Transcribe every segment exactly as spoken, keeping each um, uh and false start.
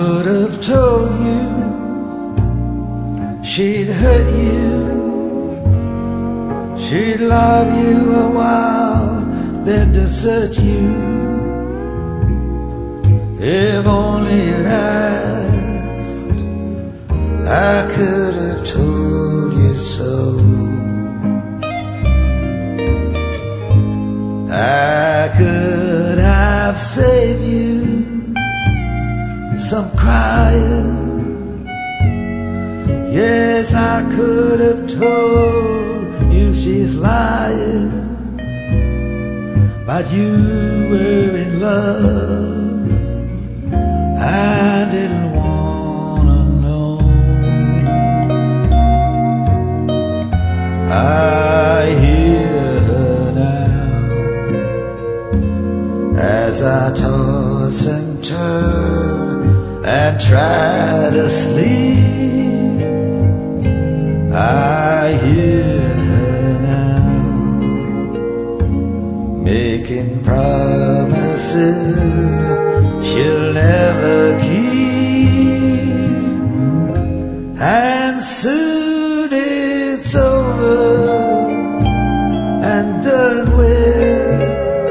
could have told you she'd hurt you, she'd love you a while, then desert you. If only you'd asked, I could have told you so. I could have saved you some crying. Yes, I could have told you she's lying, but you were in love, I didn't wanna know. I hear her now as I toss and turn and try to sleep. I hear her now making promises she'll never keep, and soon it's over and done with.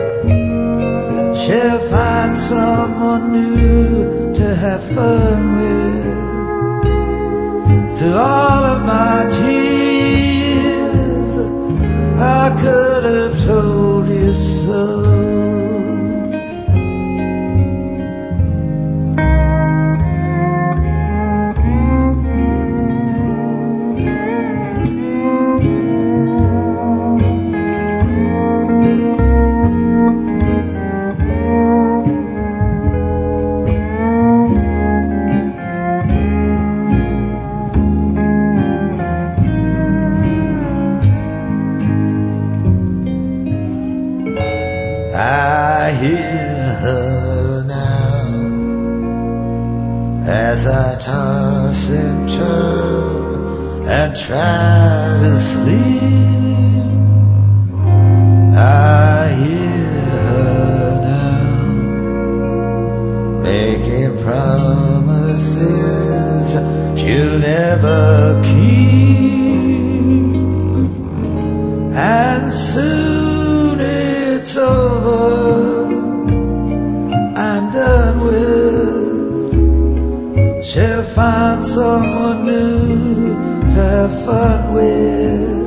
She'll find someone new to have fun with. Through all of my tears, I could have told you so. I hear her now as I toss and turn and try to sleep. I hear her now making promises she'll never keep, and soon it's over and done with. She'll find someone new to have fun with.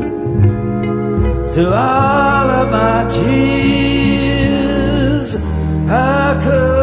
Through all of my tears, I could